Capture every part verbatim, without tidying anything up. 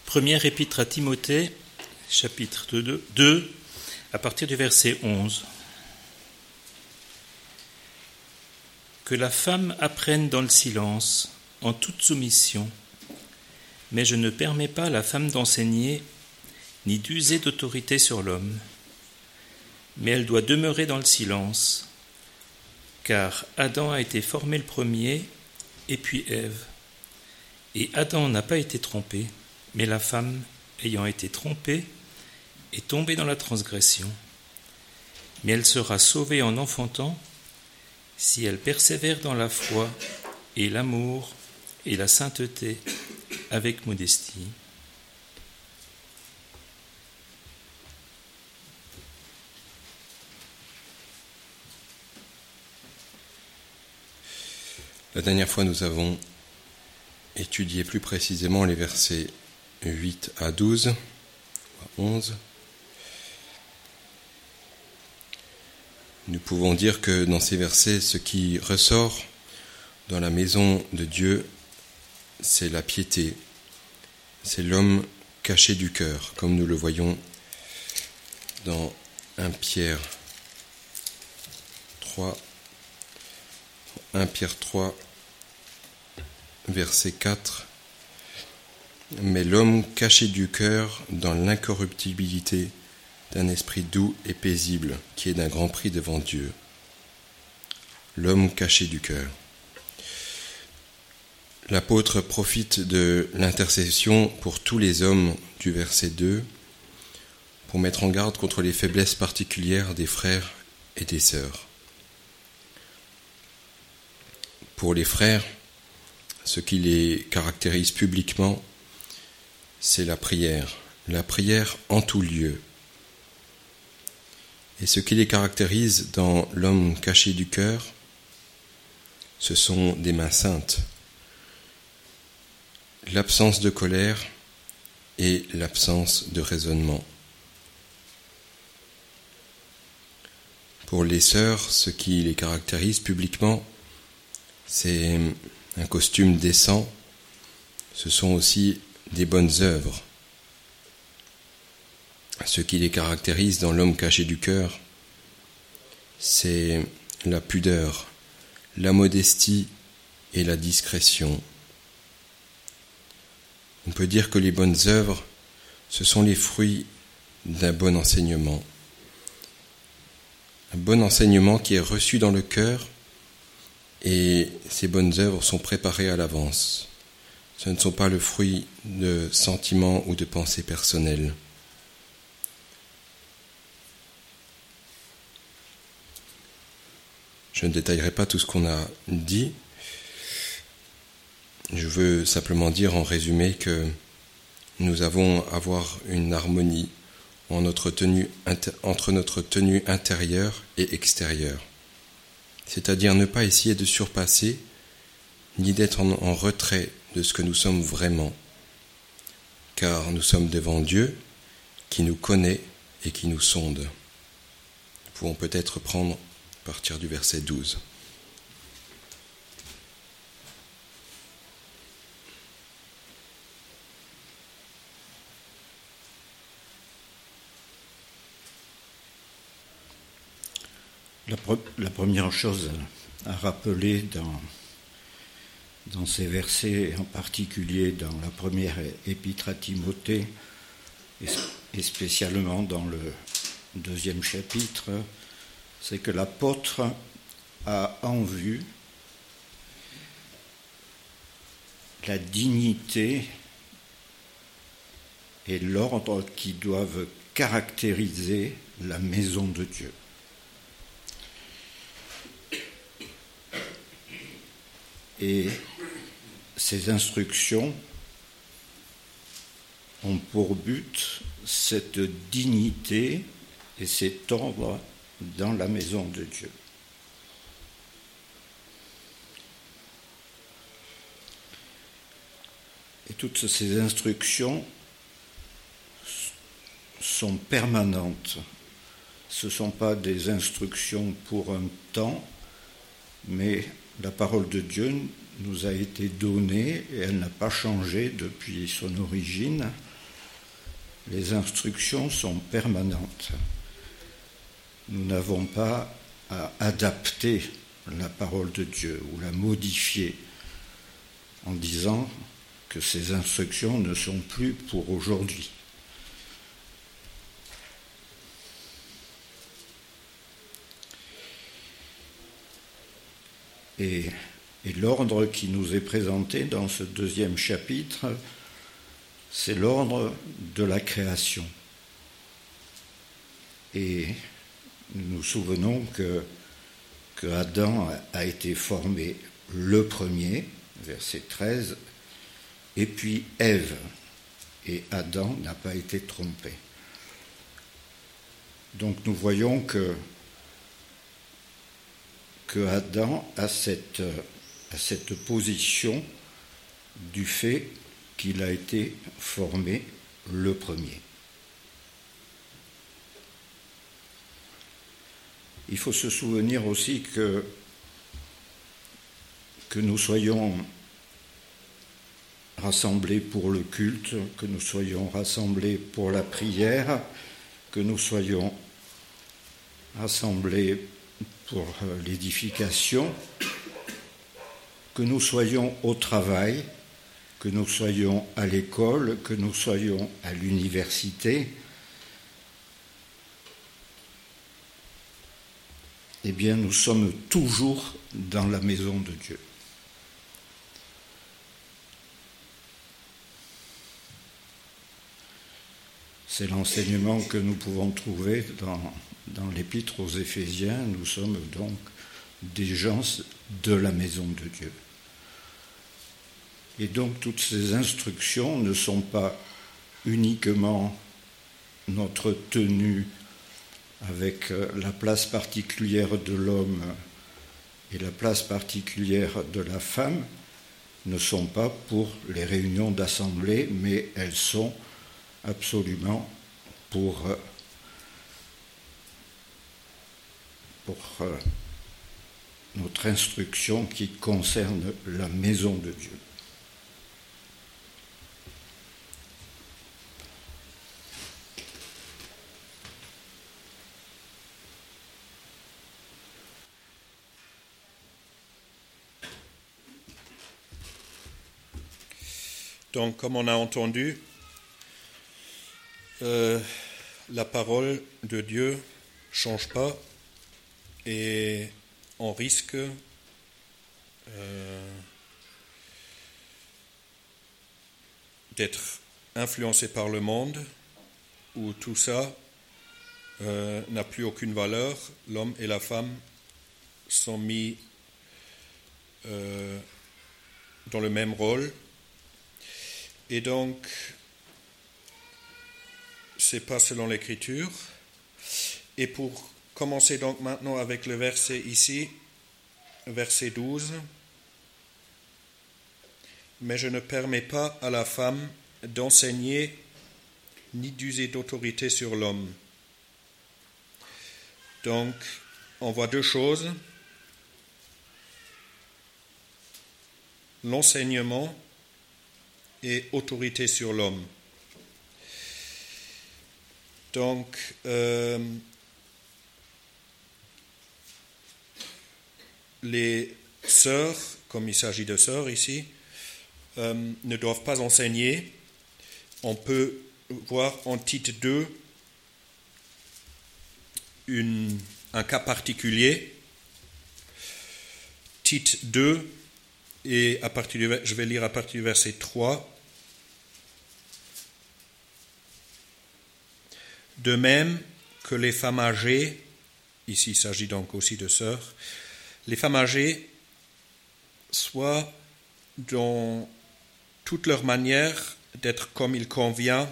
Première épître à Timothée, chapitre deux, à partir du verset onze. Que la femme apprenne dans le silence, en toute soumission, mais je ne permets pas à la femme d'enseigner, ni d'user d'autorité sur l'homme, mais elle doit demeurer dans le silence, car Adam a été formé le premier, et puis Ève. Et Adam n'a pas été trompé, mais la femme, ayant été trompée, est tombée dans la transgression. Mais elle sera sauvée en enfantant, si elle persévère dans la foi et l'amour et la sainteté avec modestie. La dernière fois, nous avons étudié plus précisément les versets huit à douze, à onze. Nous pouvons dire que dans ces versets, ce qui ressort dans la maison de Dieu, c'est la piété, c'est l'homme caché du cœur, comme nous le voyons dans premier Pierre trois, premier Pierre trois, verset quatre. Mais l'homme caché du cœur dans l'incorruptibilité d'un esprit doux et paisible, qui est d'un grand prix devant Dieu. L'homme caché du cœur. L'apôtre profite de l'intercession pour tous les hommes du verset deux pour mettre en garde contre les faiblesses particulières des frères et des sœurs. Pour les frères, ce qui les caractérise publiquement, c'est la prière, la prière en tout lieu. Et ce qui les caractérise dans l'homme caché du cœur, ce sont des mains saintes, l'absence de colère et l'absence de raisonnement. Pour les sœurs, ce qui les caractérise publiquement, c'est un costume décent, ce sont aussi des bonnes œuvres. Ce qui les caractérise dans l'homme caché du cœur, c'est la pudeur, la modestie et la discrétion. On peut dire que les bonnes œuvres, ce sont les fruits d'un bon enseignement. Un bon enseignement qui est reçu dans le cœur, et ces bonnes œuvres sont préparées à l'avance. Ce ne sont pas le fruit de sentiments ou de pensées personnelles. Je ne détaillerai pas tout ce qu'on a dit. Je veux simplement dire en résumé que nous avons à avoir une harmonie en notre tenue, entre notre tenue intérieure et extérieure. C'est-à-dire ne pas essayer de surpasser, ni d'être en, en retrait de ce que nous sommes vraiment. Car nous sommes devant Dieu qui nous connaît et qui nous sonde. Nous pouvons peut-être prendre à partir du verset douze. La, pre- la première chose à rappeler dans, dans ces versets, en particulier dans la première épître à Timothée, et, et spécialement dans le deuxième chapitre, c'est que l'apôtre a en vue la dignité et l'ordre qui doivent caractériser la maison de Dieu. Et ces instructions ont pour but cette dignité et cet ordre dans la maison de Dieu. Et toutes ces instructions sont permanentes. Ce ne sont pas des instructions pour un temps, mais la parole de Dieu nous a été donnée et elle n'a pas changé depuis son origine. les instructions sont permanentes. Nous n'avons pas à adapter la parole de Dieu ou la modifier en disant que ces instructions ne sont plus pour aujourd'hui. Et, et l'ordre qui nous est présenté dans ce deuxième chapitre, c'est l'ordre de la création. Et nous nous souvenons que, que Adam a été formé le premier, verset treize, et puis Ève, et Adam n'a pas été trompé. Donc nous voyons que, que Adam a cette, a cette position du fait qu'il a été formé le premier. Il faut se souvenir aussi que, que nous soyons rassemblés pour le culte, que nous soyons rassemblés pour la prière, que nous soyons rassemblés pour l'édification, que nous soyons au travail, que nous soyons à l'école, que nous soyons à l'université, eh bien nous sommes toujours dans la maison de Dieu. C'est l'enseignement que nous pouvons trouver dans, dans l'épître aux Éphésiens. Nous sommes donc des gens de la maison de Dieu. Et donc toutes ces instructions ne sont pas uniquement notre tenue avec la place particulière de l'homme et la place particulière de la femme, ne sont pas pour les réunions d'assemblée, mais elles sont absolument pour, pour notre instruction qui concerne la maison de Dieu. Donc, comme on a entendu, euh, la parole de Dieu ne change pas et on risque euh, d'être influencé par le monde où tout ça euh, n'a plus aucune valeur. L'homme et la femme sont mis euh, dans le même rôle. Et donc, ce n'est pas selon l'Écriture. Et pour commencer donc maintenant avec le verset ici, verset douze, « Mais je ne permets pas à la femme d'enseigner ni d'user d'autorité sur l'homme. » Donc, on voit deux choses. L'enseignement et autorité sur l'homme. Donc, euh, les sœurs, comme il s'agit de sœurs ici, euh, ne doivent pas enseigner. On peut voir en Tite deux une, un cas particulier. Tite deux, et à partir du, je vais lire à partir du verset trois. De même que les femmes âgées, ici il s'agit donc aussi de sœurs, les femmes âgées soient dans toute leur manière d'être comme il convient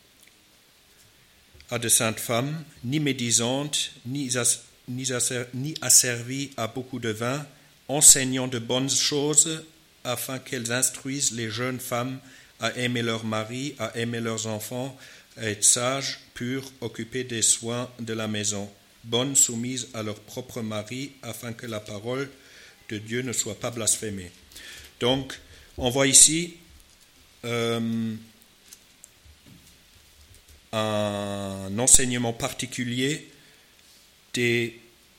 à de saintes femmes, ni médisantes, ni, as, ni, asser, ni asservies à beaucoup de vin, enseignant de bonnes choses afin qu'elles instruisent les jeunes femmes à aimer leur mari, à aimer leurs enfants, à être sages, pures, occupées des soins de la maison, bonnes, soumises à leur propre mari, afin que la parole de Dieu ne soit pas blasphémée. Donc, on voit ici euh, un enseignement particulier des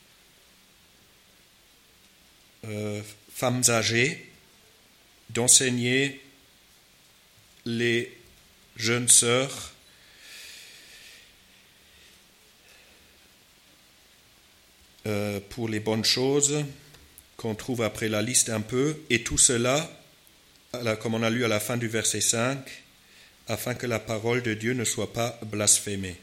euh, femmes âgées, d'enseigner les jeunes sœurs euh, pour les bonnes choses qu'on trouve après la liste un peu, et tout cela, comme on a lu à la fin du verset cinq, afin que la parole de Dieu ne soit pas blasphémée.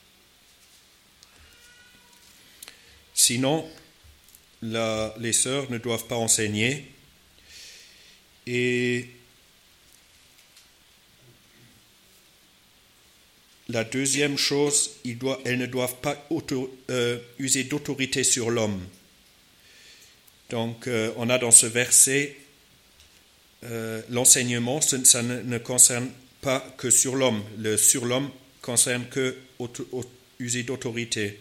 Sinon, la, les sœurs ne doivent pas enseigner, et la deuxième chose, ils doivent, elles ne doivent pas auto, euh, user d'autorité sur l'homme. Donc, euh, on a dans ce verset euh, l'enseignement, ça, ça ne, ne concerne pas que sur l'homme. Le sur l'homme concerne que auto, auto, user d'autorité.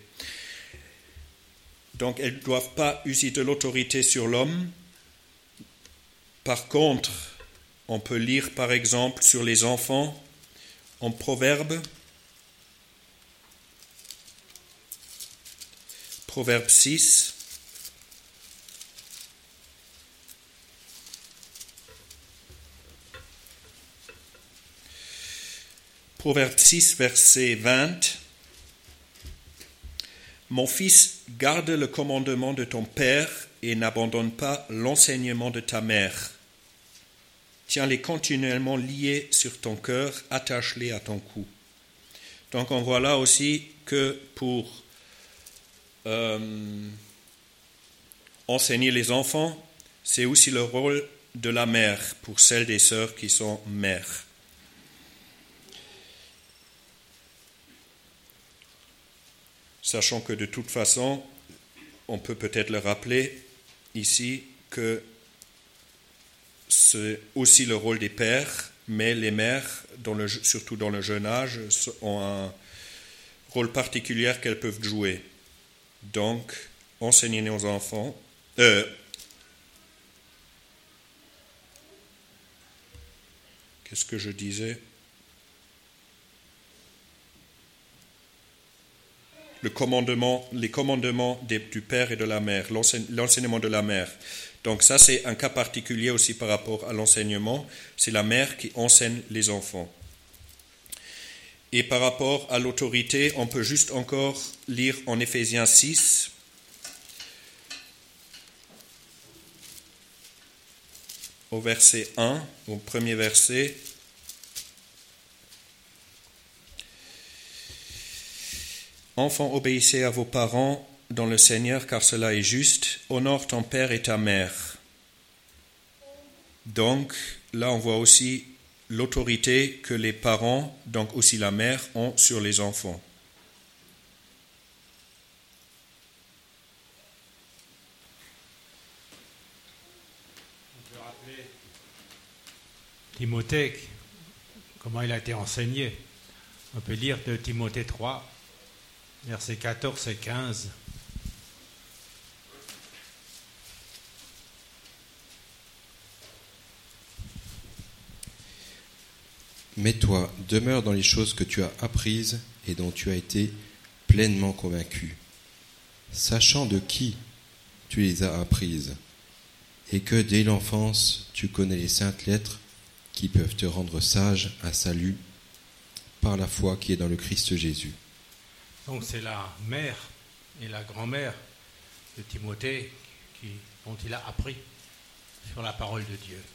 Donc, elles ne doivent pas user de l'autorité sur l'homme. Par contre, on peut lire par exemple sur les enfants en Proverbe, Proverbe six. Proverbe six, verset vingt. Mon fils, garde le commandement de ton père et n'abandonne pas l'enseignement de ta mère. Tiens-les continuellement liés sur ton cœur, attache-les à ton cou. Donc on voit là aussi que pour euh, enseigner les enfants, c'est aussi le rôle de la mère pour celles des sœurs qui sont mères. Sachant que de toute façon, on peut peut-être le rappeler ici que c'est aussi le rôle des pères, mais les mères, dans le, surtout dans le jeune âge, ont un rôle particulier qu'elles peuvent jouer. Donc, enseigner nos enfants, euh, qu'est-ce que je disais ? Le commandement, les commandements des, du père et de la mère, l'enseignement de la mère. Donc ça, c'est un cas particulier aussi par rapport à l'enseignement. C'est la mère qui enseigne les enfants. Et par rapport à l'autorité, on peut juste encore lire en Éphésiens six, au verset un, au premier verset. Enfants, obéissez à vos parents dans le Seigneur, car cela est juste. Honore ton père et ta mère. Donc, là, on voit aussi l'autorité que les parents, donc aussi la mère, ont sur les enfants. On peut rappeler Timothée, comment il a été enseigné. On peut lire de Timothée trois, versets quatorze et quinze. Mais toi, demeure dans les choses que tu as apprises et dont tu as été pleinement convaincu, sachant de qui tu les as apprises, et que dès l'enfance tu connais les saintes lettres qui peuvent te rendre sage à salut par la foi qui est dans le Christ Jésus. Donc c'est la mère et la grand-mère de Timothée qui, dont il a appris sur la parole de Dieu.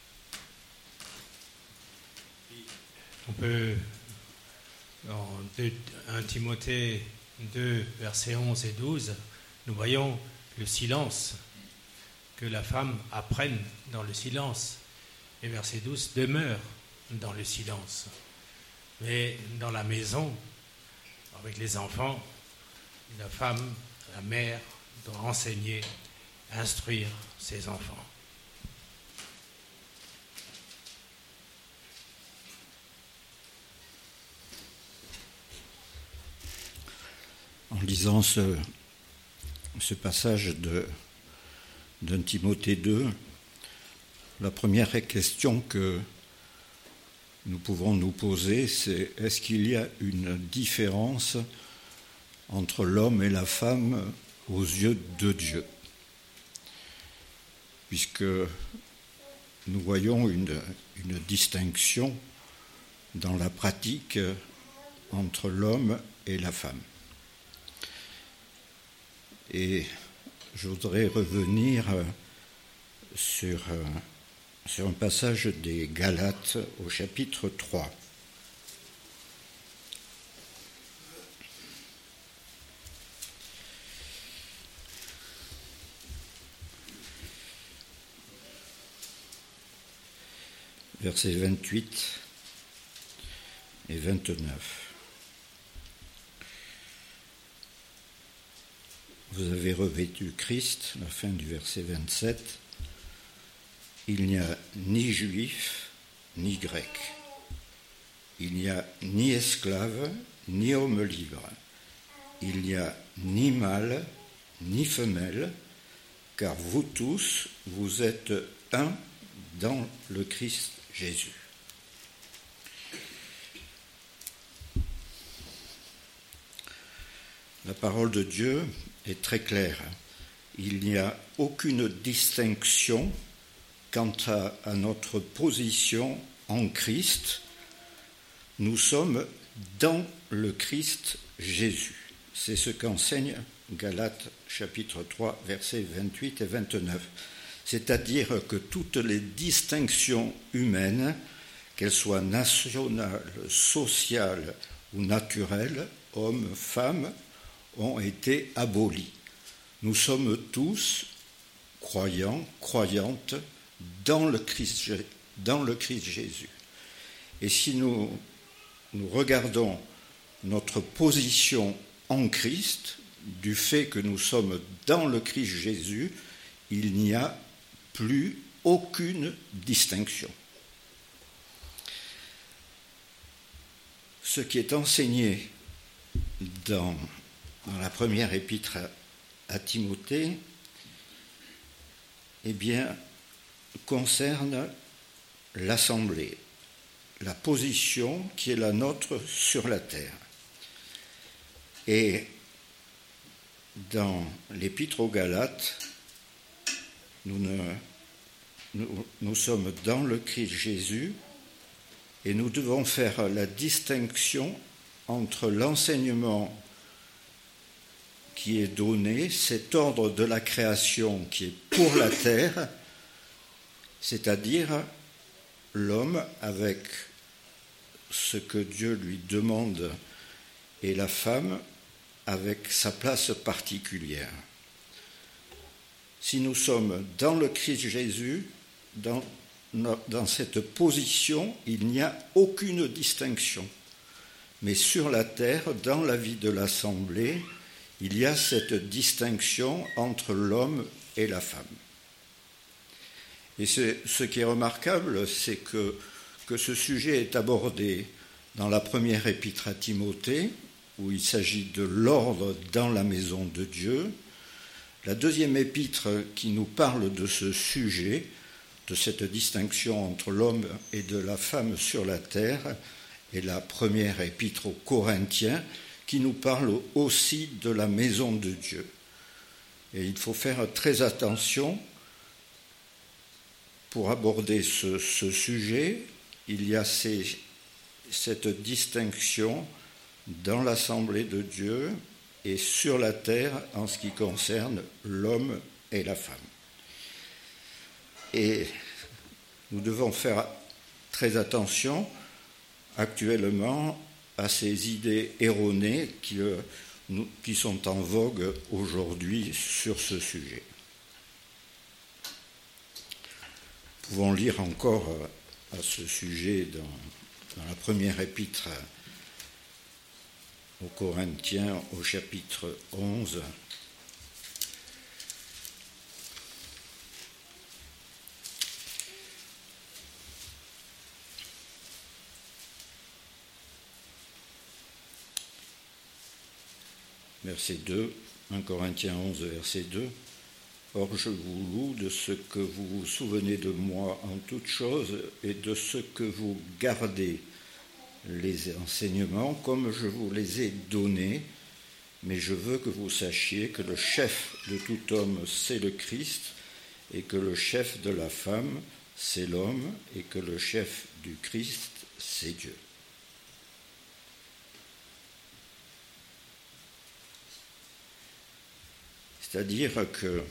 On peut, dans premier Timothée deux, versets onze et douze, nous voyons le silence, que la femme apprenne dans le silence. Et verset douze, demeure dans le silence. Mais dans la maison, avec les enfants, la femme, la mère, doit enseigner, instruire ses enfants. En lisant ce, ce passage de, de Timothée deux, la première question que, nous pouvons nous poser, c'est est-ce qu'il y a une différence entre l'homme et la femme aux yeux de Dieu ? Puisque nous voyons une, une distinction dans la pratique entre l'homme et la femme. Et je voudrais revenir sur, sur un passage des Galates au chapitre trois. Versets vingt-huit et vingt-neuf. Vous avez revêtu Christ, la fin du verset vingt-sept. Il n'y a ni juif, ni grec. Il n'y a ni esclave, ni homme libre. Il n'y a ni mâle, ni femelle, car vous tous, vous êtes un dans le Christ Jésus. La parole de Dieu est très claire. Il n'y a aucune distinction quant à, à notre position en Christ. Nous sommes dans le Christ Jésus. C'est ce qu'enseigne Galates chapitre trois, versets vingt-huit et vingt-neuf. C'est-à-dire que toutes les distinctions humaines, qu'elles soient nationales, sociales ou naturelles, hommes, femmes, ont été abolies. Nous sommes tous croyants, croyantes dans le Christ, dans le Christ Jésus. Et si nous, nous regardons notre position en Christ, du fait que nous sommes dans le Christ Jésus, il n'y a plus aucune distinction. Ce qui est enseigné dans, dans la première épître à, à Timothée, eh bien, concerne l'assemblée, la position qui est la nôtre sur la terre. Et dans l'épître aux Galates, Nous, ne, nous, nous sommes dans le Christ Jésus et nous devons faire la distinction entre l'enseignement qui est donné, cet ordre de la création qui est pour la terre, c'est-à-dire l'homme avec ce que Dieu lui demande et la femme avec sa place particulière. Si nous sommes dans le Christ Jésus, dans, dans cette position, il n'y a aucune distinction. Mais sur la terre, dans la vie de l'Assemblée, il y a cette distinction entre l'homme et la femme. Et c'est, ce qui est remarquable, c'est que, que ce sujet est abordé dans la première épître à Timothée, où il s'agit de l'ordre dans la maison de Dieu. La deuxième épître qui nous parle de ce sujet, de cette distinction entre l'homme et de la femme sur la terre, est la première épître aux Corinthiens, qui nous parle aussi de la maison de Dieu. Et il faut faire très attention pour aborder ce, ce sujet. Il y a ces, cette distinction dans l'assemblée de Dieu et sur la terre en ce qui concerne l'homme et la femme. Et nous devons faire très attention actuellement à ces idées erronées qui, euh, nous, qui sont en vogue aujourd'hui sur ce sujet. Nous pouvons lire encore à ce sujet dans, dans la première épître aux Corinthiens, au chapitre onze. Verset deux, un Corinthiens onze, verset deux. Or je vous loue de ce que vous vous souvenez de moi en toutes choses et de ce que vous gardez les enseignements comme je vous les ai donnés, mais je veux que vous sachiez que le chef de tout homme, c'est le Christ, et que le chef de la femme, c'est l'homme, et que le chef du Christ, c'est Dieu. C'est-à-dire que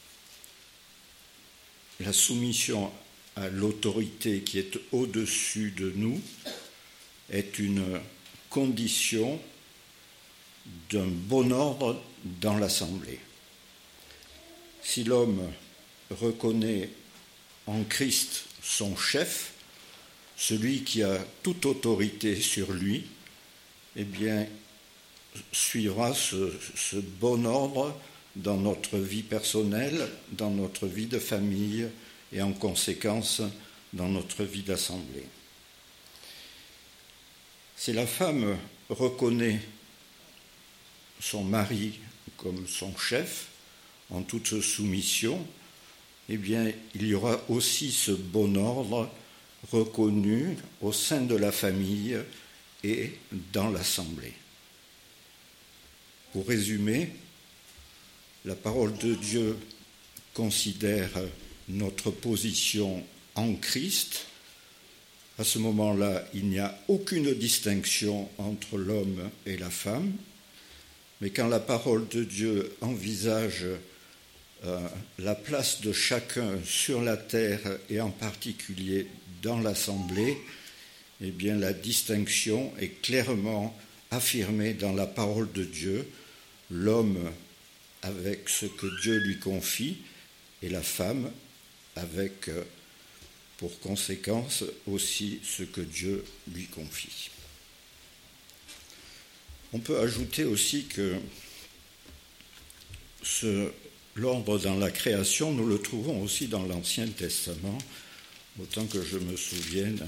la soumission à l'autorité qui est au-dessus de nous est une condition d'un bon ordre dans l'assemblée. Si l'homme reconnaît en Christ son chef, celui qui a toute autorité sur lui, eh bien, suivra ce, ce bon ordre dans notre vie personnelle, dans notre vie de famille et en conséquence dans notre vie d'assemblée. Si la femme reconnaît son mari comme son chef, en toute soumission, eh bien, il y aura aussi ce bon ordre reconnu au sein de la famille et dans l'assemblée. Pour résumer, la parole de Dieu considère notre position en Christ. À ce moment-là, il n'y a aucune distinction entre l'homme et la femme, mais quand la parole de Dieu envisage euh, la place de chacun sur la terre et en particulier dans l'assemblée, eh bien la distinction est clairement affirmée dans la parole de Dieu, l'homme avec ce que Dieu lui confie et la femme avec euh, pour conséquence aussi ce que Dieu lui confie. On peut ajouter aussi que ce, l'ordre dans la création, nous le trouvons aussi dans l'Ancien Testament, autant que je me souvienne,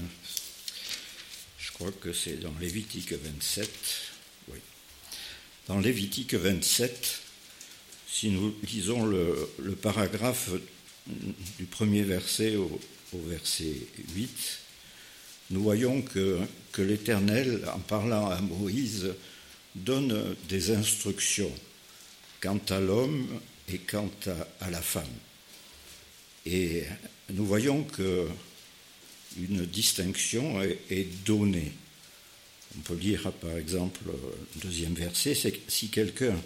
je crois que c'est dans Lévitique vingt-sept, oui. Dans Lévitique vingt-sept, si nous lisons le, le paragraphe du premier verset au, au verset huit, nous voyons que, que l'Éternel, en parlant à Moïse, donne des instructions quant à l'homme et quant à, à la femme. Et nous voyons qu'une distinction est, est donnée. On peut lire par exemple le deuxième verset, c'est que si quelqu'un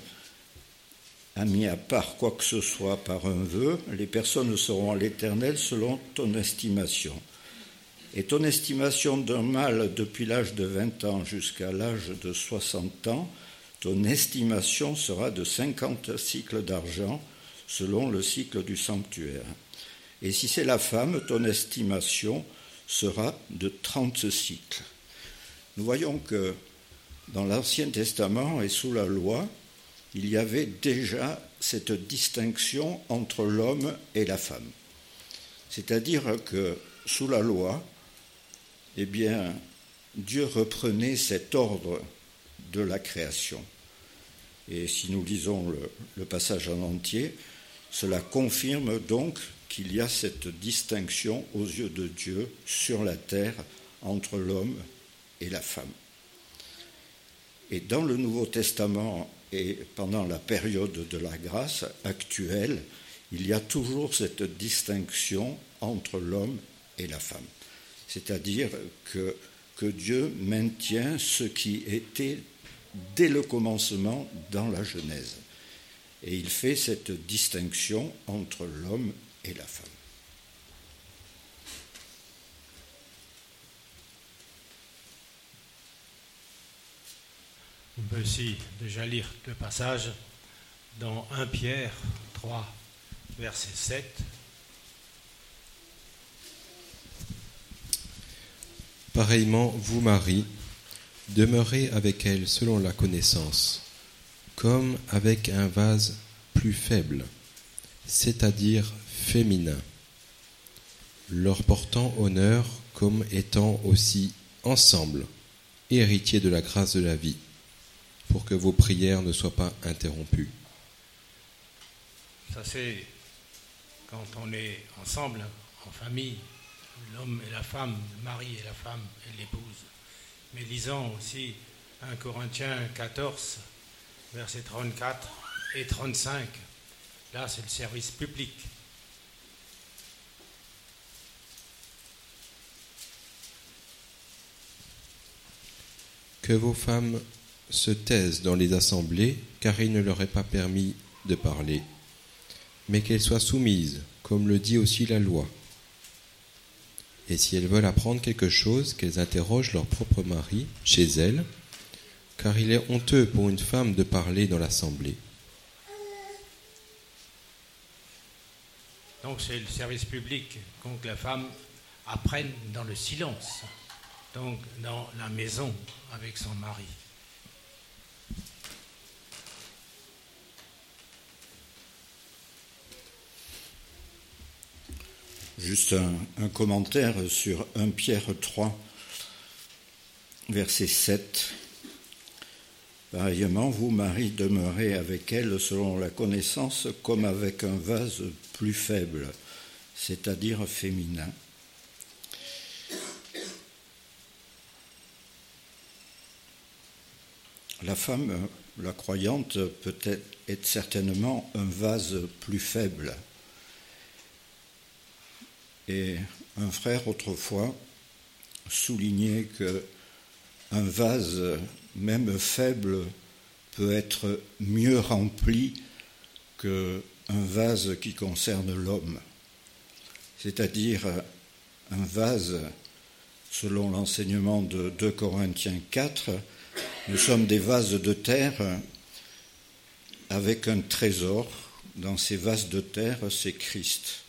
a mis à part quoi que ce soit par un vœu, les personnes seront à l'Éternel selon ton estimation. Et ton estimation d'un mâle depuis l'âge de vingt ans jusqu'à l'âge de soixante ans, ton estimation sera de cinquante cycles d'argent selon le cycle du sanctuaire. Et si c'est la femme, ton estimation sera de trente cycles. Nous voyons que dans l'Ancien Testament et sous la loi, il y avait déjà cette distinction entre l'homme et la femme. C'est-à-dire que sous la loi, eh bien, Dieu reprenait cet ordre de la création. Et si nous lisons le, le passage en entier, cela confirme donc qu'il y a cette distinction aux yeux de Dieu sur la terre entre l'homme et la femme. Et dans le Nouveau Testament et pendant la période de la grâce actuelle, il y a toujours cette distinction entre l'homme et la femme. C'est-à-dire que, que Dieu maintient ce qui était dès le commencement dans la Genèse. Et il fait cette distinction entre l'homme et la femme. On peut aussi déjà lire le passage dans premier Pierre trois, verset sept. Pareillement, vous, Marie, demeurez avec elle selon la connaissance, comme avec un vase plus faible, c'est-à-dire féminin, leur portant honneur comme étant aussi ensemble héritiers de la grâce de la vie, pour que vos prières ne soient pas interrompues. Ça, c'est quand on est ensemble, en famille, l'homme et la femme, le mari et la femme et l'épouse. Mais lisons aussi un Corinthiens quatorze, versets trente-quatre et trente-cinq. Là, c'est le service public. Que vos femmes se taisent dans les assemblées, car il ne leur est pas permis de parler, mais qu'elles soient soumises, comme le dit aussi la loi. Et si elles veulent apprendre quelque chose, qu'elles interrogent leur propre mari chez elles, car il est honteux pour une femme de parler dans l'assemblée. Donc c'est le service public, donc la femme apprenne dans le silence, donc dans la maison avec son mari. Juste un, un commentaire sur premier Pierre trois, verset sept. Pareillement, vous, Marie, demeurez avec elle selon la connaissance comme avec un vase plus faible, c'est-à-dire féminin. La femme, la croyante, peut être, être certainement un vase plus faible. Et un frère, autrefois, soulignait qu'un vase, même faible, peut être mieux rempli qu'un vase qui concerne l'homme. C'est-à-dire un vase, selon l'enseignement de deux Corinthiens quatre, nous sommes des vases de terre avec un trésor. Dans ces vases de terre, c'est Christ.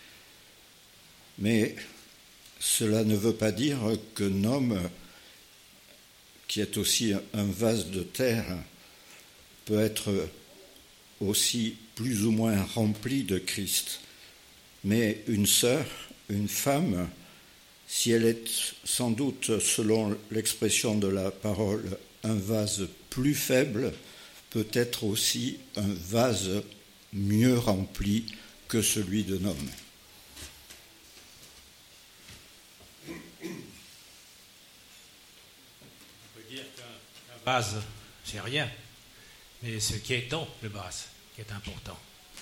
Mais cela ne veut pas dire qu'un homme qui est aussi un vase de terre peut être aussi plus ou moins rempli de Christ. Mais une sœur, une femme, si elle est sans doute, selon l'expression de la parole, un vase plus faible, peut être aussi un vase mieux rempli que celui d'un homme. Vase, c'est rien, mais ce qui est dans le vase qui est important.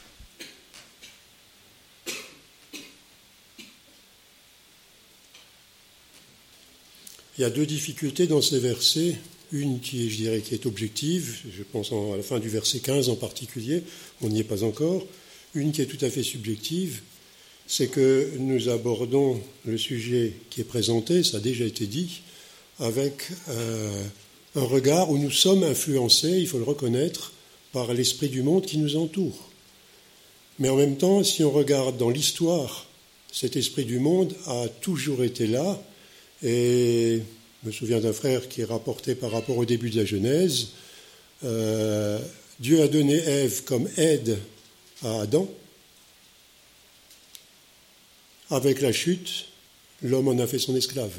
Il y a deux difficultés dans ces versets, une qui est, je dirais, qui est objective, je pense à la fin du verset quinze en particulier, on n'y est pas encore, une qui est tout à fait subjective, c'est que nous abordons le sujet qui est présenté, ça a déjà été dit, avec euh, un regard où nous sommes influencés, il faut le reconnaître, par l'esprit du monde qui nous entoure. Mais en même temps, si on regarde dans l'histoire, cet esprit du monde a toujours été là, et je me souviens d'un frère qui est rapporté par rapport au début de la Genèse, euh, Dieu a donné Ève comme aide à Adam. Avec la chute, l'homme en a fait son esclave.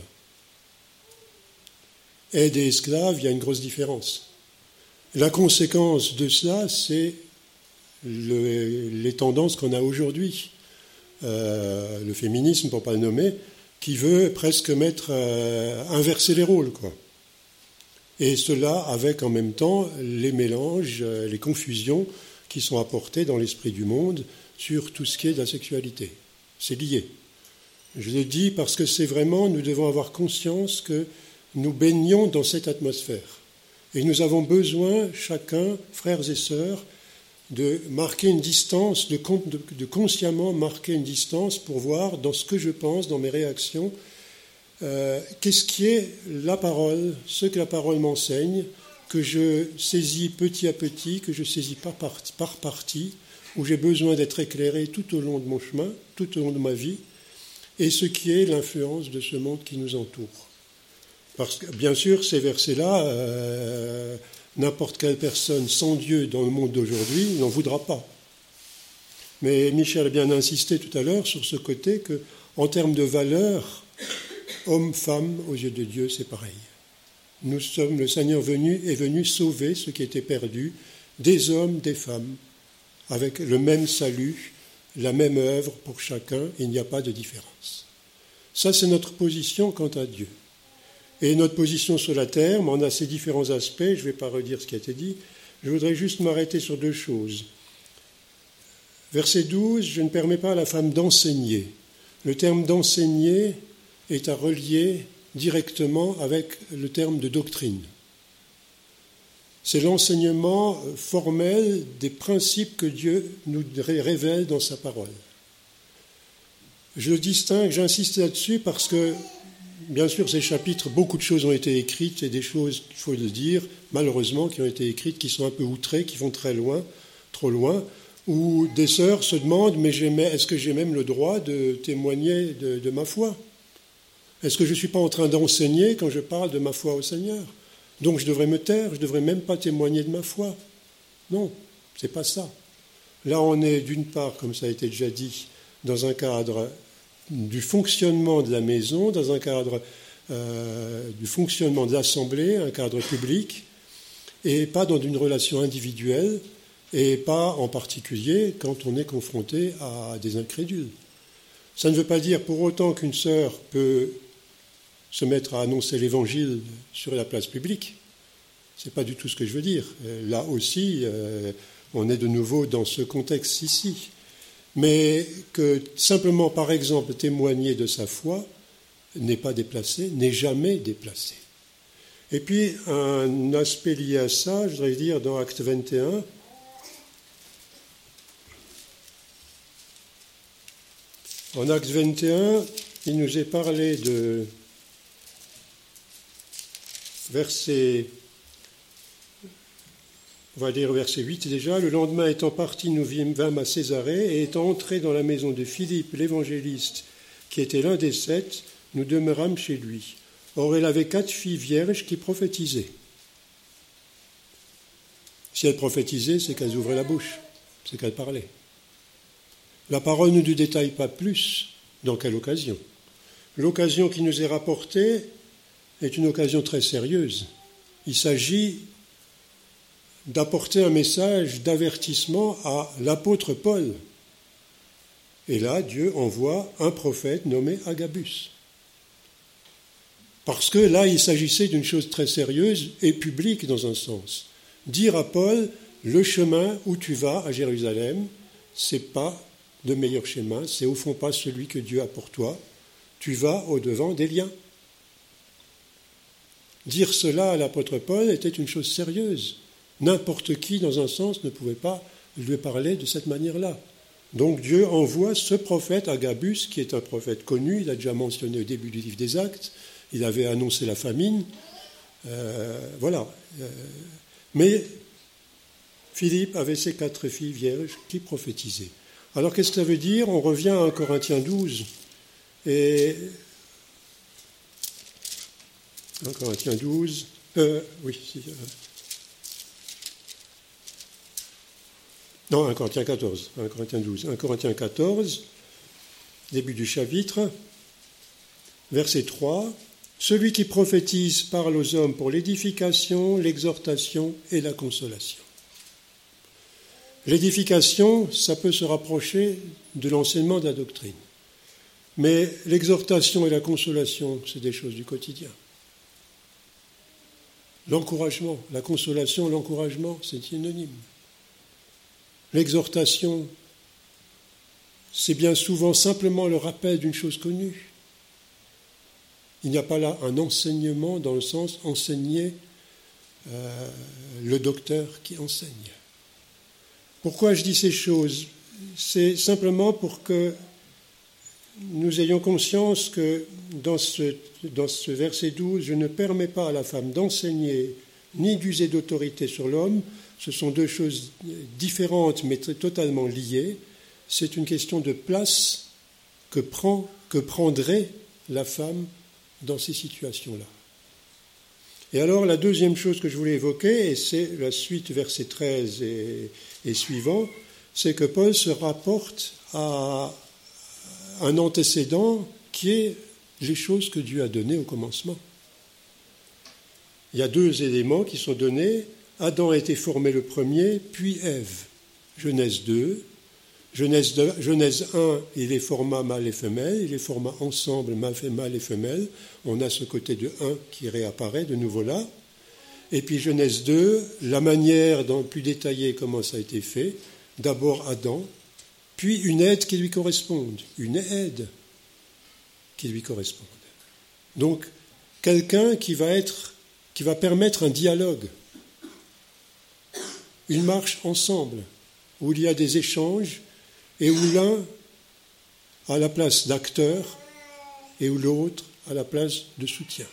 Aide et esclave, il y a une grosse différence. La conséquence de cela, c'est le, les tendances qu'on a aujourd'hui. Euh, le féminisme, pour ne pas le nommer, qui veut presque mettre, euh, inverser les rôles, quoi. Et cela avec en même temps les mélanges, euh, les confusions qui sont apportées dans l'esprit du monde sur tout ce qui est de la sexualité. C'est lié. Je le dis parce que c'est vraiment, nous devons avoir conscience que nous baignons dans cette atmosphère. Et nous avons besoin, chacun, frères et sœurs, de marquer une distance, de, de, de consciemment marquer une distance pour voir dans ce que je pense, dans mes réactions, euh, qu'est-ce qui est la parole, ce que la parole m'enseigne, que je saisis petit à petit, que je saisis par, par, par partie, où j'ai besoin d'être éclairé tout au long de mon chemin, tout au long de ma vie, et ce qui est l'influence de ce monde qui nous entoure. Parce que, bien sûr, ces versets-là, euh, n'importe quelle personne sans Dieu dans le monde d'aujourd'hui n'en voudra pas. Mais Michel a bien insisté tout à l'heure sur ce côté que, en termes de valeur, homme, femme, aux yeux de Dieu, c'est pareil. Nous sommes, le Seigneur venu, est venu sauver ce qui était perdu, des hommes, des femmes, avec le même salut, la même œuvre pour chacun, il n'y a pas de différence. Ça, c'est notre position quant à Dieu. Et notre position sur la terre, mais on a ces différents aspects, je ne vais pas redire ce qui a été dit, je voudrais juste m'arrêter sur deux choses. Verset douze, je ne permets pas à la femme d'enseigner. Le terme d'enseigner est à relier directement avec le terme de doctrine. C'est l'enseignement formel des principes que Dieu nous révèle dans sa parole. Je le distingue, j'insiste là-dessus parce que, bien sûr, ces chapitres, beaucoup de choses ont été écrites et des choses, il faut le dire, malheureusement, qui ont été écrites, qui sont un peu outrées, qui vont très loin, trop loin, où des sœurs se demandent, mais j'ai, est-ce que j'ai même le droit de témoigner de, de ma foi ? Est-ce que je ne suis pas en train d'enseigner quand je parle de ma foi au Seigneur ? Donc je devrais me taire, je ne devrais même pas témoigner de ma foi. Non, ce n'est pas ça. Là, on est d'une part, comme ça a été déjà dit, dans un cadre du fonctionnement de la maison, dans un cadre euh, du fonctionnement de l'Assemblée, un cadre public, et pas dans une relation individuelle, et pas en particulier quand on est confronté à des incrédules. Ça ne veut pas dire pour autant qu'une sœur peut se mettre à annoncer l'Évangile sur la place publique. Ce n'est pas du tout ce que je veux dire. Là aussi, euh, on est de nouveau dans ce contexte ici. Mais que simplement, par exemple, témoigner de sa foi n'est pas déplacé, n'est jamais déplacé. Et puis, un aspect lié à ça, je voudrais dire, dans Acte vingt et un, en Acte vingt et un, il nous est parlé de verset, on va dire verset huit déjà, le lendemain étant partis, nous vîmes à Césarée, et étant entrés dans la maison de Philippe, l'évangéliste, qui était l'un des sept, nous demeurâmes chez lui. Or, elle avait quatre filles vierges qui prophétisaient. Si elles prophétisaient, c'est qu'elles ouvraient la bouche, c'est qu'elles parlaient. La parole ne nous détaille pas plus dans quelle occasion. L'occasion qui nous est rapportée est une occasion très sérieuse. Il s'agit d'apporter un message d'avertissement à l'apôtre Paul. Et là, Dieu envoie un prophète nommé Agabus. Parce que là, il s'agissait d'une chose très sérieuse et publique dans un sens. Dire à Paul, le chemin où tu vas à Jérusalem, c'est pas le meilleur chemin, c'est au fond pas celui que Dieu a pour toi. Tu vas au-devant d'Élien. Dire cela à l'apôtre Paul était une chose sérieuse. N'importe qui, dans un sens, ne pouvait pas lui parler de cette manière-là. Donc Dieu envoie ce prophète Agabus, qui est un prophète connu, il a déjà mentionné au début du livre des Actes, il avait annoncé la famine, euh, voilà. Euh, mais Philippe avait ses quatre filles vierges qui prophétisaient. Alors qu'est-ce que ça veut dire ? On revient à un Corinthiens douze, et un Corinthiens douze, euh, oui, si, euh, non, un Corinthiens quatorze, un Corinthiens douze, un Corinthiens quatorze, début du chapitre, verset trois, « Celui qui prophétise parle aux hommes pour l'édification, l'exhortation et la consolation. » L'édification, ça peut se rapprocher de l'enseignement de la doctrine. Mais l'exhortation et la consolation, c'est des choses du quotidien. L'encouragement, la consolation, l'encouragement, c'est synonyme. L'exhortation, c'est bien souvent simplement le rappel d'une chose connue. Il n'y a pas là un enseignement dans le sens enseigner euh, le docteur qui enseigne. Pourquoi je dis ces choses ? C'est simplement pour que nous ayons conscience que dans ce, dans ce verset douze, je ne permets pas à la femme d'enseigner ni d'user d'autorité sur l'homme. Ce sont deux choses différentes mais totalement liées. C'est une question de place que, prend, que prendrait la femme dans ces situations-là. Et alors, la deuxième chose que je voulais évoquer, et c'est la suite, verset treize et, et suivant, c'est que Paul se rapporte à un antécédent qui est les choses que Dieu a données au commencement. Il y a deux éléments qui sont donnés. Adam a été formé le premier, puis Ève. Genèse deux. Genèse, deux, Genèse un, il est format mâle et femelle, il est format ensemble mâle et femelle. On a ce côté de un qui réapparaît de nouveau là. Et puis Genèse deux, la manière dans plus détaillée comment ça a été fait. D'abord Adam, puis une aide qui lui corresponde, une aide qui lui corresponde. Donc, quelqu'un qui va être, qui va permettre un dialogue, une marche ensemble, où il y a des échanges et où l'un a la place d'acteur et où l'autre a la place de soutien.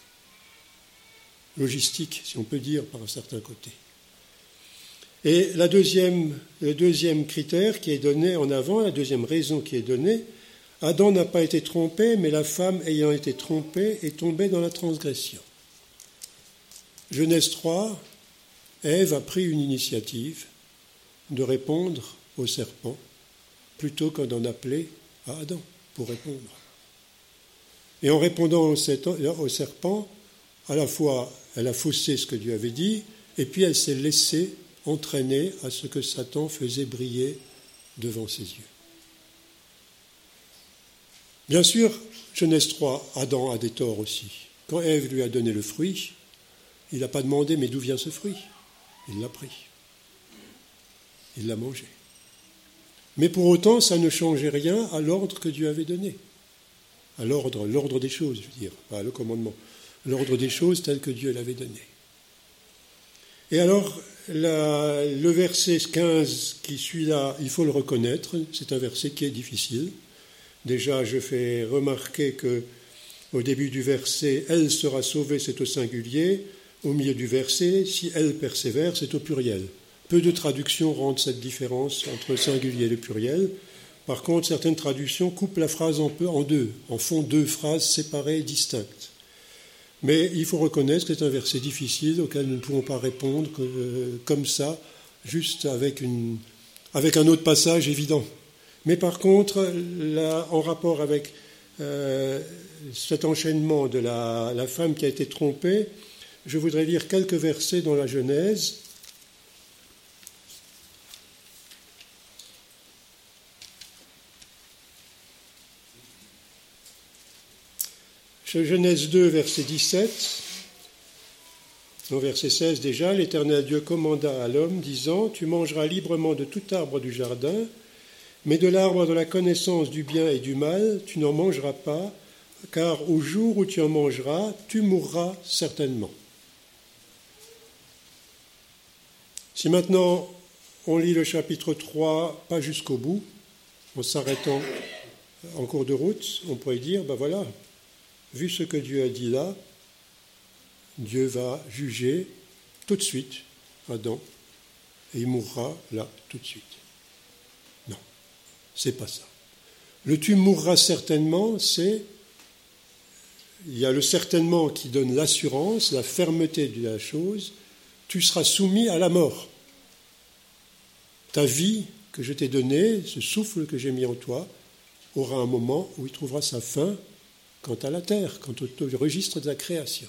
Logistique, si on peut dire, par un certain côté. Et la deuxième, le deuxième critère qui est donné en avant, la deuxième raison qui est donnée, Adam n'a pas été trompé, mais la femme ayant été trompée est tombée dans la transgression. Genèse trois, Ève a pris une initiative de répondre au serpent plutôt que d'en appeler à Adam pour répondre. Et en répondant au serpent, à la fois elle a faussé ce que Dieu avait dit, et puis elle s'est laissée entraîner à ce que Satan faisait briller devant ses yeux. Bien sûr, Genèse trois, Adam a des torts aussi. Quand Ève lui a donné le fruit, il n'a pas demandé « mais d'où vient ce fruit ?» Il l'a pris. Il l'a mangé. Mais pour autant, ça ne changeait rien à l'ordre que Dieu avait donné. À l'ordre, l'ordre des choses, je veux dire, pas le commandement. L'ordre des choses tel que Dieu l'avait donné. Et alors, la, le verset quinze qui suit là, il faut le reconnaître, c'est un verset qui est difficile. Déjà, je fais remarquer que au début du verset, « Elle sera sauvée », c'est au singulier. Au milieu du verset, « Si elle persévère », c'est au pluriel. Peu de traductions rendent cette différence entre le singulier et le pluriel. Par contre, certaines traductions coupent la phrase en, peu, en deux, en font deux phrases séparées et distinctes. Mais il faut reconnaître que c'est un verset difficile auquel nous ne pouvons pas répondre que, euh, comme ça, juste avec, une, avec un autre passage évident. Mais par contre, là, en rapport avec euh, cet enchaînement de la, la femme qui a été trompée, je voudrais lire quelques versets dans la Genèse. Genèse deux, verset dix-sept, au verset seize déjà, l'Éternel Dieu commanda à l'homme, disant, « Tu mangeras librement de tout arbre du jardin, mais de l'arbre de la connaissance du bien et du mal, tu n'en mangeras pas, car au jour où tu en mangeras, tu mourras certainement. » Si maintenant on lit le chapitre trois, pas jusqu'au bout, en s'arrêtant en cours de route, on pourrait dire, ben voilà, vu ce que Dieu a dit là, Dieu va juger tout de suite Adam et il mourra là tout de suite. Non, c'est pas ça. Le tu mourras certainement, c'est il y a le certainement qui donne l'assurance, la fermeté de la chose. Tu seras soumis à la mort. Ta vie que je t'ai donnée, ce souffle que j'ai mis en toi, aura un moment où il trouvera sa fin quant à la terre, quant au registre de la création.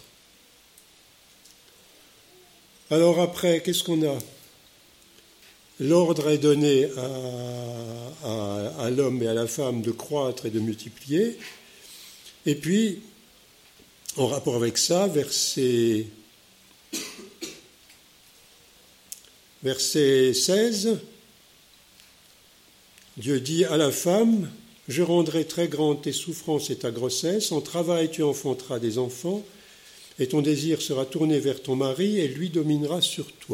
Alors après, qu'est-ce qu'on a ? L'ordre est donné à, à, à l'homme et à la femme de croître et de multiplier. Et puis, en rapport avec ça, verset, verset seize, Dieu dit à la femme, « Je rendrai très grandes tes souffrances et ta grossesse, en travail tu enfanteras des enfants, et ton désir sera tourné vers ton mari, et lui dominera sur toi. »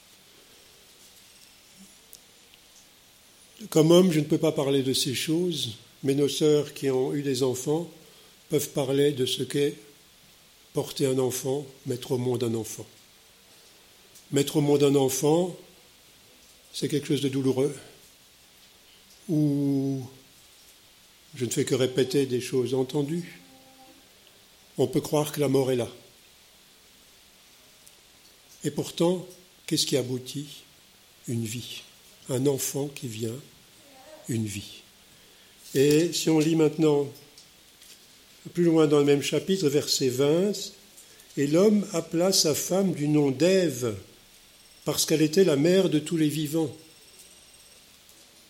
Comme homme, je ne peux pas parler de ces choses, mais nos sœurs qui ont eu des enfants peuvent parler de ce qu'est porter un enfant, mettre au monde un enfant. Mettre au monde un enfant, c'est quelque chose de douloureux, où je ne fais que répéter des choses entendues. On peut croire que la mort est là. Et pourtant, qu'est-ce qui aboutit ? Une vie. Un enfant qui vient, une vie. Et si on lit maintenant, plus loin dans le même chapitre, verset vingt, « Et l'homme appela sa femme du nom d'Ève, parce qu'elle était la mère de tous les vivants. »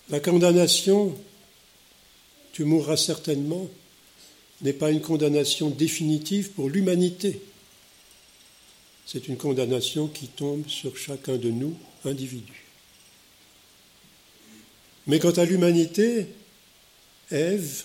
La condamnation, tu mourras certainement, n'est pas une condamnation définitive pour l'humanité. C'est une condamnation qui tombe sur chacun de nous, individus. Mais quant à l'humanité, Ève,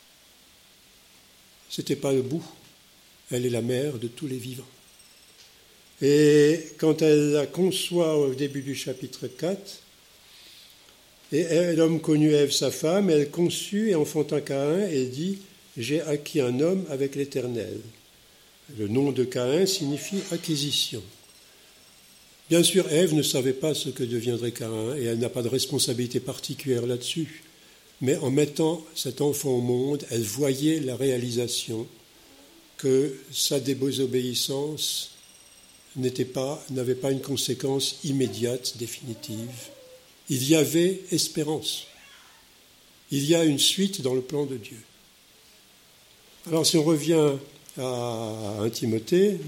ce n'était pas le bout. Elle est la mère de tous les vivants. Et quand elle la conçoit au début du chapitre quatre, et l'homme connut Ève sa femme, elle conçut et enfanta Caïn, et dit « J'ai acquis un homme avec l'Éternel ». Le nom de Caïn signifie acquisition. Bien sûr, Ève ne savait pas ce que deviendrait Caïn, et elle n'a pas de responsabilité particulière là-dessus. Mais en mettant cet enfant au monde, elle voyait la réalisation que sa désobéissance n'était pas, n'avait pas une conséquence immédiate, définitive. Il y avait espérance. Il y a une suite dans le plan de Dieu. Alors si on revient à un Timothée,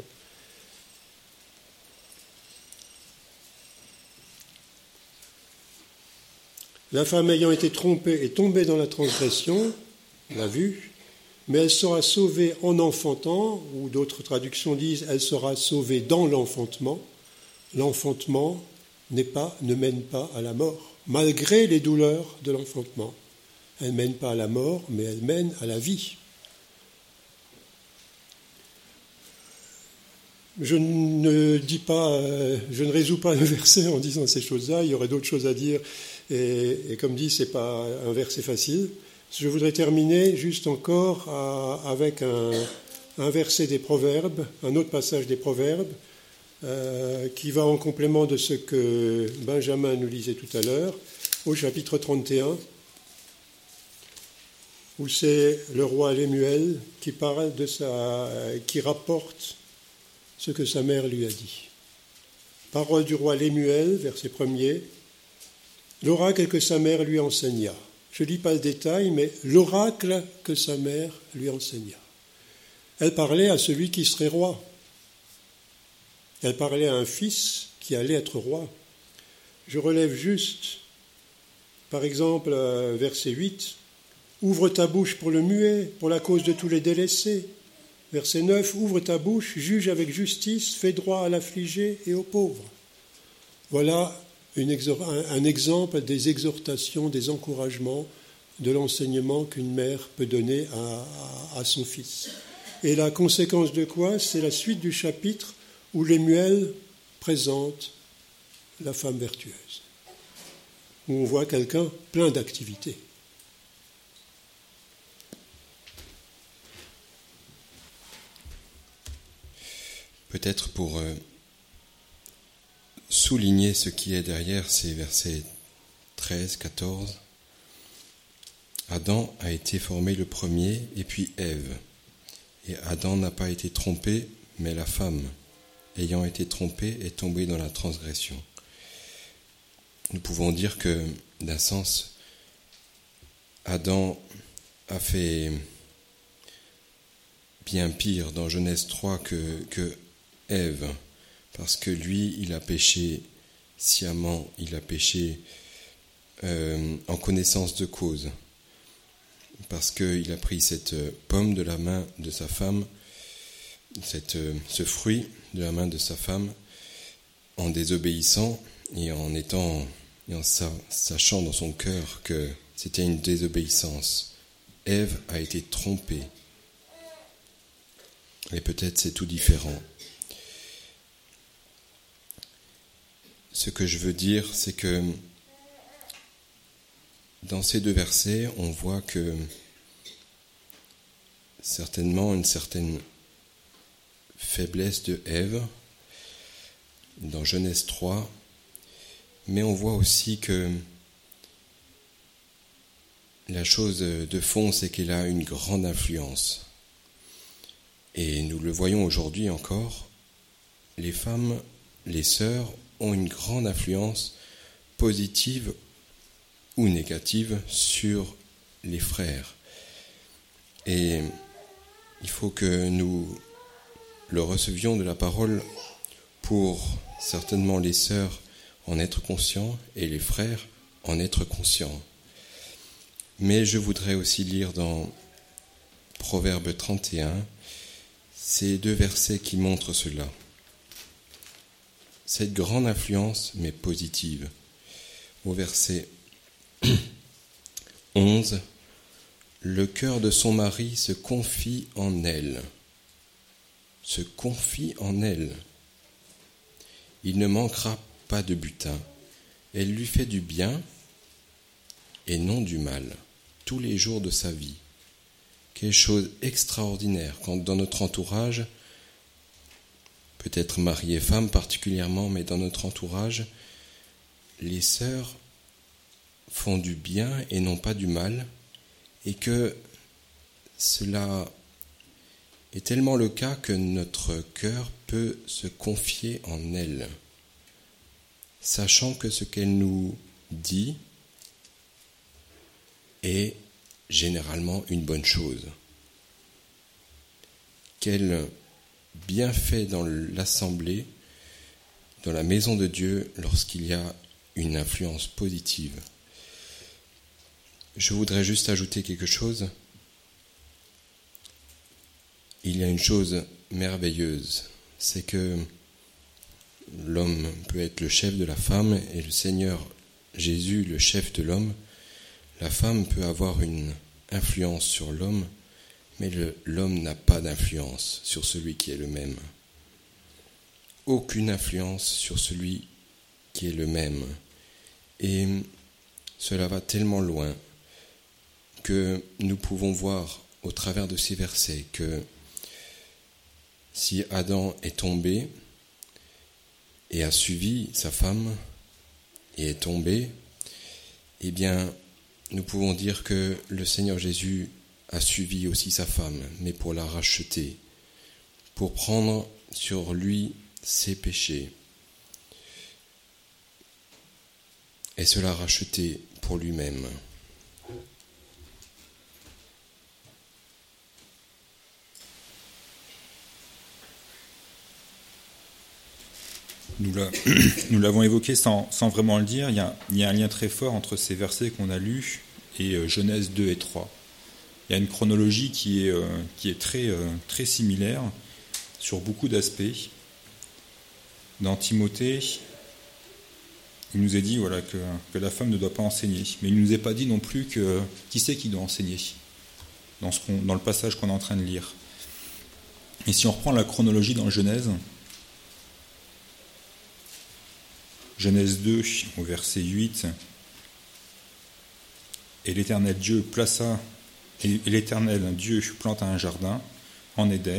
la femme ayant été trompée est tombée dans la transgression, on l'a vu, mais elle sera sauvée en enfantant, ou d'autres traductions disent elle sera sauvée dans l'enfantement. L'enfantement n'est pas, ne mène pas à la mort, malgré les douleurs de l'enfantement. Elle ne mène pas à la mort, mais elle mène à la vie. Je ne dis pas, je ne résous pas le verset en disant ces choses-là, il y aurait d'autres choses à dire, et, et comme dit, ce n'est pas un verset facile. Je voudrais terminer juste encore à, avec un, un verset des Proverbes, un autre passage des Proverbes, euh, qui va en complément de ce que Benjamin nous lisait tout à l'heure, au chapitre trente et un, où c'est le roi Lémuel qui parle de sa, qui rapporte ce que sa mère lui a dit. Parole du roi Lémuel, verset premier, l'oracle que sa mère lui enseigna. Je ne lis pas le détail, mais l'oracle que sa mère lui enseigna. Elle parlait à celui qui serait roi. Elle parlait à un fils qui allait être roi. Je relève juste, par exemple, verset huit, « Ouvre ta bouche pour le muet, pour la cause de tous les délaissés. » Verset neuf, « Ouvre ta bouche, juge avec justice, fais droit à l'affligé et aux pauvres. » Voilà une exor- un, un exemple des exhortations, des encouragements, de l'enseignement qu'une mère peut donner à, à, à son fils. Et la conséquence de quoi? C'est la suite du chapitre où Lémuel présente la femme vertueuse, où on voit quelqu'un plein d'activités. Peut-être pour euh, souligner ce qui est derrière ces versets treize, quatorze, Adam a été formé le premier et puis Ève. Et Adam n'a pas été trompé, mais la femme, ayant été trompée, est tombée dans la transgression. Nous pouvons dire que, d'un sens, Adam a fait bien pire dans Genèse trois que, que Ève, parce que lui, il a péché sciemment, il a péché euh, en connaissance de cause, parce qu'il a pris cette pomme de la main de sa femme, cette, ce fruit de la main de sa femme, en désobéissant et en étant, et en sachant dans son cœur que c'était une désobéissance. Ève a été trompée. Et peut-être c'est tout différent. Ce que je veux dire, c'est que dans ces deux versets, on voit que certainement une certaine faiblesse de Ève dans Genèse trois, mais on voit aussi que la chose de fond, c'est qu'elle a une grande influence. Et nous le voyons aujourd'hui encore, les femmes, les sœurs, ont une grande influence positive ou négative sur les frères. Et il faut que nous le recevions de la parole pour certainement les sœurs en être conscients et les frères en être conscient. Mais je voudrais aussi lire dans Proverbe trente et un ces deux versets qui montrent cela. Cette grande influence, mais positive. Au verset onze, le cœur de son mari se confie en elle. Se confie en elle. Il ne manquera pas de butin. Elle lui fait du bien et non du mal, tous les jours de sa vie. Quelque chose d'extraordinaire quand dans notre entourage, peut-être mari et femme particulièrement, mais dans notre entourage, les sœurs font du bien et non pas du mal, et que cela est tellement le cas que notre cœur peut se confier en elles, sachant que ce qu'elle nous dit est généralement une bonne chose. Quel bienfait dans l'assemblée, dans la maison de Dieu, lorsqu'il y a une influence positive. Je voudrais juste ajouter quelque chose. Il y a une chose merveilleuse, c'est que l'homme peut être le chef de la femme et le Seigneur Jésus le chef de l'homme. La femme peut avoir une influence sur l'homme, mais le, l'homme n'a pas d'influence sur celui qui est le même. Aucune influence sur celui qui est le même. Et cela va tellement loin que nous pouvons voir au travers de ces versets que si Adam est tombé et a suivi sa femme et est tombé, eh bien, nous pouvons dire que le Seigneur Jésus a suivi aussi sa femme, mais pour la racheter, pour prendre sur lui ses péchés, et se la racheter pour lui-même. Nous, l'a, nous l'avons évoqué sans, sans vraiment le dire, il y, a, il y a un lien très fort entre ces versets qu'on a lus et euh, Genèse deux et trois. Il y a une chronologie qui est, euh, qui est très, euh, très similaire sur beaucoup d'aspects. Dans Timothée, il nous est dit voilà, que, que la femme ne doit pas enseigner, mais il ne nous est pas dit non plus que, qui c'est qui doit enseigner dans, ce qu'on, dans le passage qu'on est en train de lire. Et si on reprend la chronologie dans Genèse, Genèse deux, au verset huit, « Et l'Éternel Dieu plaça, et l'Éternel Dieu planta un jardin en Éden. »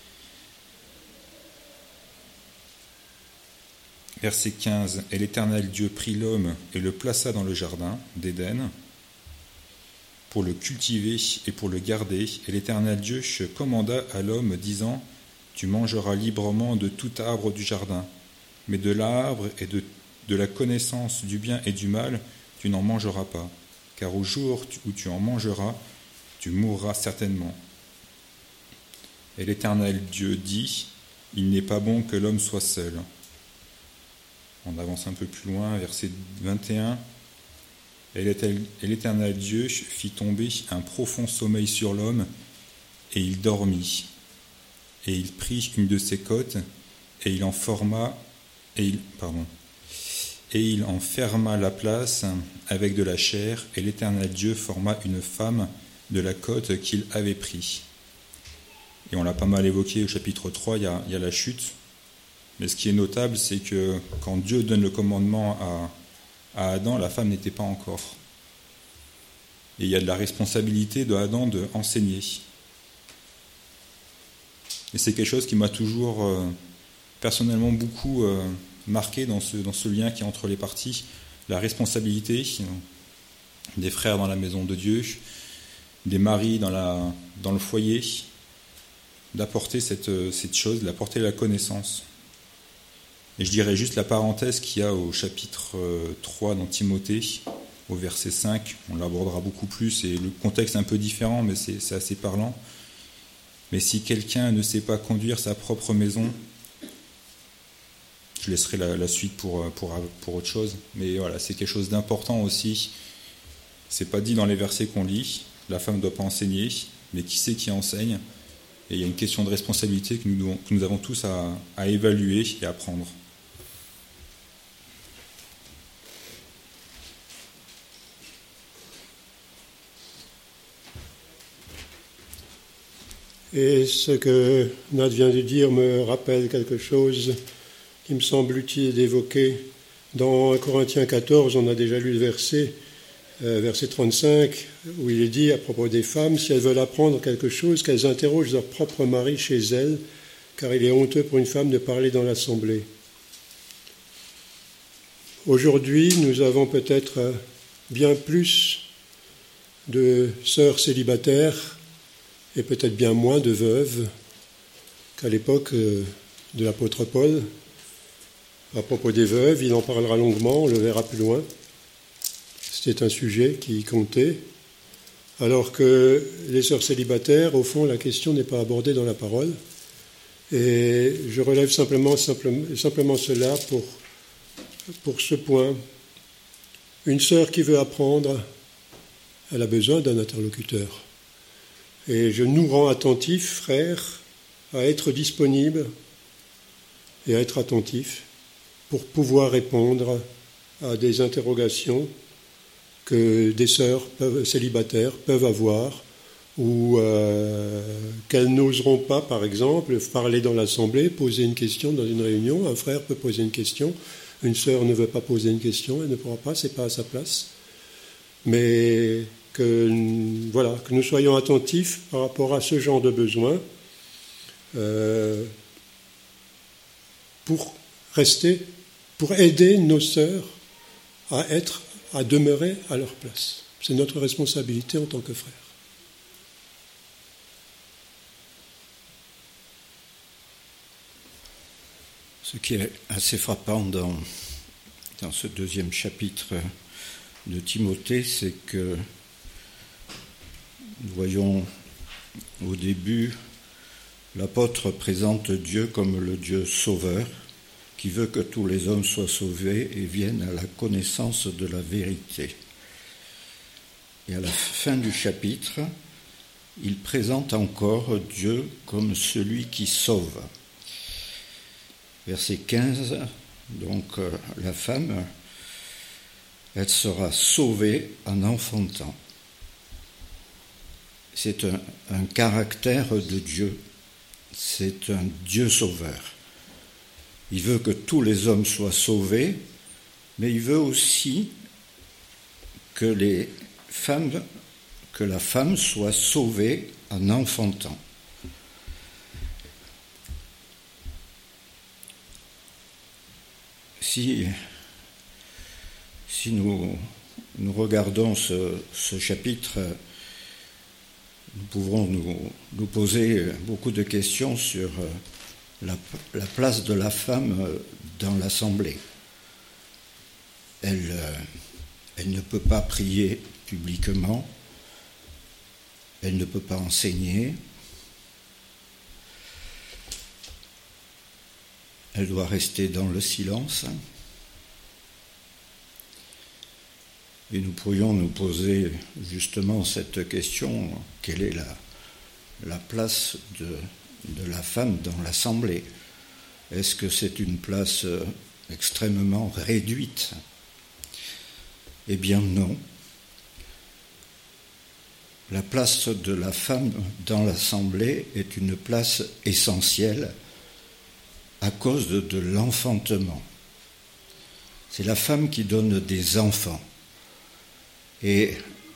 Verset quinze, « Et l'Éternel Dieu prit l'homme et le plaça dans le jardin d'Éden pour le cultiver et pour le garder. Et l'Éternel Dieu commanda à l'homme, disant, « Tu mangeras librement de tout arbre du jardin, mais de l'arbre et de, de la connaissance du bien et du mal, tu n'en mangeras pas, car au jour où tu en mangeras, tu mourras certainement. » Et l'Éternel Dieu dit, « Il n'est pas bon que l'homme soit seul. » On avance un peu plus loin, verset vingt et un. « Et l'Éternel Dieu fit tomber un profond sommeil sur l'homme, et il dormit. Et il prit une de ses côtes, et il en forma, et il, pardon, et il en ferma la place avec de la chair, et l'Éternel Dieu forma une femme de la côte qu'il avait pris. » Et on l'a pas mal évoqué au chapitre trois, il y a, il y a la chute. Mais ce qui est notable, c'est que quand Dieu donne le commandement à, à Adam, la femme n'était pas encore. Et il y a de la responsabilité de Adam de enseigner. Et c'est quelque chose qui m'a toujours euh, personnellement beaucoup euh, marqué dans ce, dans ce lien qui est entre les parties. La responsabilité des frères dans la maison de Dieu, des maris dans, la, dans le foyer, d'apporter cette, cette chose, d'apporter la connaissance. Et je dirais juste la parenthèse qu'il y a au chapitre trois dans Timothée, au verset cinq, on l'abordera beaucoup plus, et le contexte est un peu différent, mais c'est, c'est assez parlant. « Mais si quelqu'un ne sait pas conduire sa propre maison, » je laisserai la, la suite pour, pour, pour autre chose. Mais voilà, c'est quelque chose d'important aussi. C'est pas dit dans les versets qu'on lit. La femme ne doit pas enseigner, mais qui c'est qui enseigne? Et il y a une question de responsabilité que nous, devons, que nous avons tous à, à évaluer et à prendre. Et ce que Nat vient de dire me rappelle quelque chose qui me semble utile d'évoquer. Dans Corinthiens quatorze, on a déjà lu le verset, euh, verset trente-cinq, où il est dit à propos des femmes, si elles veulent apprendre quelque chose, qu'elles interrogent leur propre mari chez elles, car il est honteux pour une femme de parler dans l'assemblée. Aujourd'hui, nous avons peut-être bien plus de sœurs célibataires et peut-être bien moins de veuves qu'à l'époque de l'apôtre Paul. À propos des veuves, il en parlera longuement, on le verra plus loin. C'était un sujet qui comptait. Alors que les sœurs célibataires, au fond, la question n'est pas abordée dans la parole. Et je relève simplement, simplement, simplement cela pour, pour ce point. Une sœur qui veut apprendre, elle a besoin d'un interlocuteur. Et je nous rends attentifs, frères, à être disponibles et à être attentifs pour pouvoir répondre à des interrogations que des sœurs peuvent, célibataires peuvent avoir ou euh, qu'elles n'oseront pas, par exemple, parler dans l'assemblée, poser une question dans une réunion. Un frère peut poser une question, une sœur ne veut pas poser une question, elle ne pourra pas, c'est pas à sa place. Mais que, voilà, que nous soyons attentifs par rapport à ce genre de besoin euh, pour rester, pour aider nos sœurs à être, à demeurer à leur place. C'est notre responsabilité en tant que frères. Ce qui est assez frappant dans, dans ce deuxième chapitre de Timothée, c'est que nous voyons au début l'apôtre présente Dieu comme le Dieu sauveur, qui veut que tous les hommes soient sauvés et viennent à la connaissance de la vérité. Et à la fin du chapitre, il présente encore Dieu comme celui qui sauve. Verset quinze, donc euh, la femme, elle sera sauvée en enfantant. C'est un, un caractère de Dieu, c'est un Dieu sauveur. Il veut que tous les hommes soient sauvés, mais il veut aussi que les femmes, que la femme soit sauvée en enfantant. Si, si nous, nous regardons ce, ce chapitre, nous pouvons nous, nous poser beaucoup de questions sur la, la place de la femme dans l'assemblée. Elle, elle ne peut pas prier publiquement, elle ne peut pas enseigner, elle doit rester dans le silence. Et nous pourrions nous poser justement cette question, quelle est la, la place de, de la femme dans l'assemblée? Est-ce que c'est une place extrêmement réduite? Eh bien non. La place de la femme dans l'assemblée est une place essentielle à cause de, de l'enfantement. C'est la femme qui donne des enfants. Et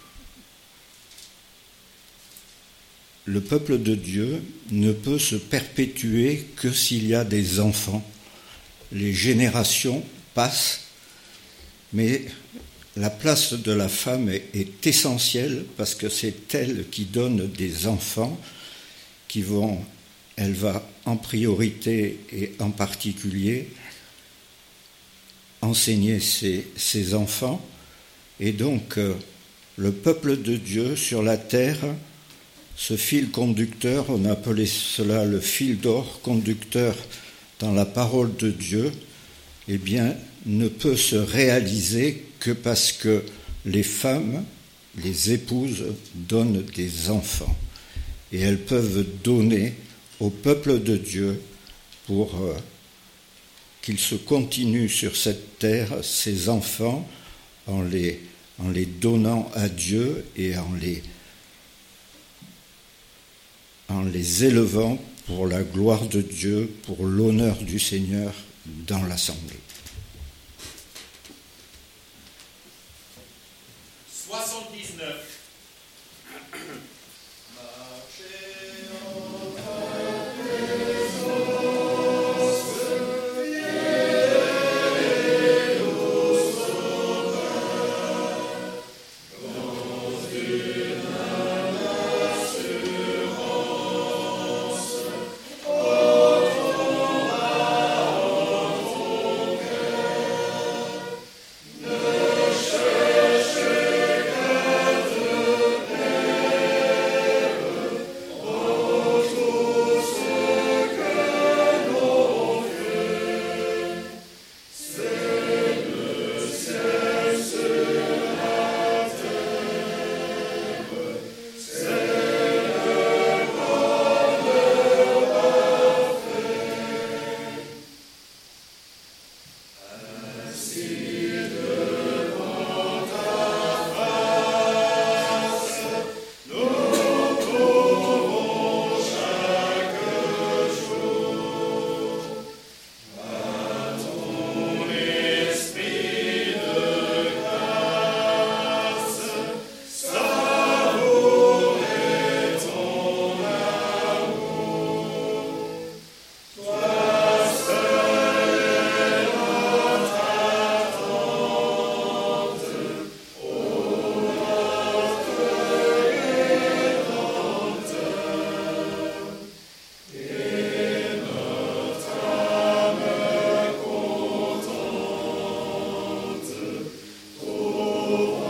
le peuple de Dieu ne peut se perpétuer que s'il y a des enfants. Les générations passent, mais la place de la femme est, est essentielle parce que c'est elle qui donne des enfants qui vont, elle va en priorité et en particulier enseigner ses, ses enfants. Et donc, euh, le peuple de Dieu sur la terre, ce fil conducteur, on a appelé cela le fil d'or conducteur dans la parole de Dieu, eh bien, ne peut se réaliser que parce que les femmes, les épouses, donnent des enfants. Et elles peuvent donner au peuple de Dieu pour euh, qu'il se continue sur cette terre, ces enfants, en les, en les donnant à Dieu et en les, en les élevant pour la gloire de Dieu, pour l'honneur du Seigneur dans l'assemblée. soixante-dix-neuf. Oh